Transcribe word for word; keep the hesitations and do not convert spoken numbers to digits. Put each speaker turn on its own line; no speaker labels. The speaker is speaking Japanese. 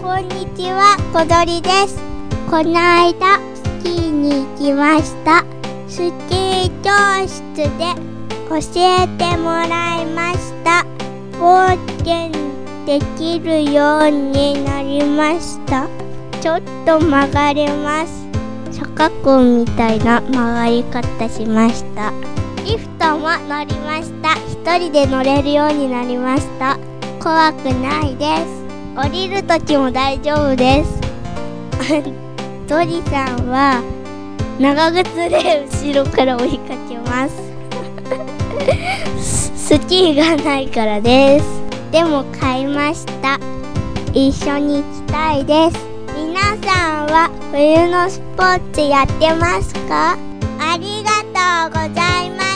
こんにちは、こどりです。この間スキーに行きました。スキー教室で教えてもらいました。横転できるようになりました。ちょっと曲がれます。坂子みたいな曲がり方しました。リフトも乗りました。一人で乗れるようになりました。怖くないです。降りるときも大丈夫です。ドリさんは長靴で後ろから追いかけます。スキーがないからです。でも買いました。一緒に行きたいです。皆さんは冬のスポーツやってますか？ありがとうございます。